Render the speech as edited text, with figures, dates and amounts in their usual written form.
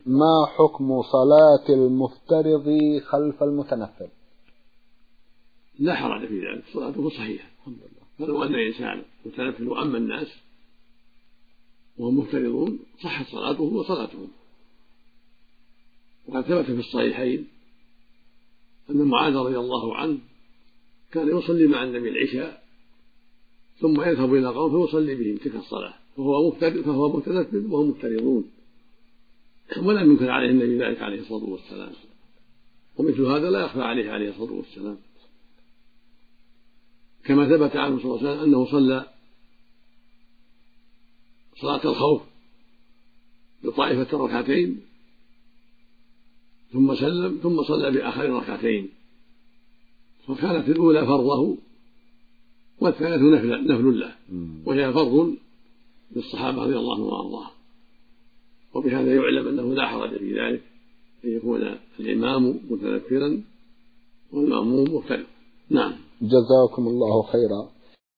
ما حكم صلاة المفترض خلف المتنفل؟ لا حرج في ذلك، صلاته صحيحة الحمد لله. فلو أن إنسان متنفل وأما الناس وهم مفترضون صحت صلاته وصلاتهم. وقد ثبت في الصحيحين أن معاذ رضي الله عنه كان يصلي مع النبي العشاء ثم يذهب إلى قوم فيصلي بهم تلك الصلاة فهو متنفل وهم مفترضون، ولم ينكر عليه النبي ذلك عليه الصلاة والسلام، ومثل هذا لا يخفى عليه عليه الصلاة والسلام. كما ثبت عنه صلى الله عليه وسلم أنه صلى صلاة الخوف بطائفة ركعتين ثم سلم ثم صلى بآخر ركعتين، فكانت الأولى فرضه والثالث نفل له، وهي فرض للصحابة رضي الله عنهم وأرضاهم. وبهذا يعلم أنه لا حرج في ذلك أن يكون الإمام متنفلا والمأموم مفترض. نعم. جزاكم الله خيرا.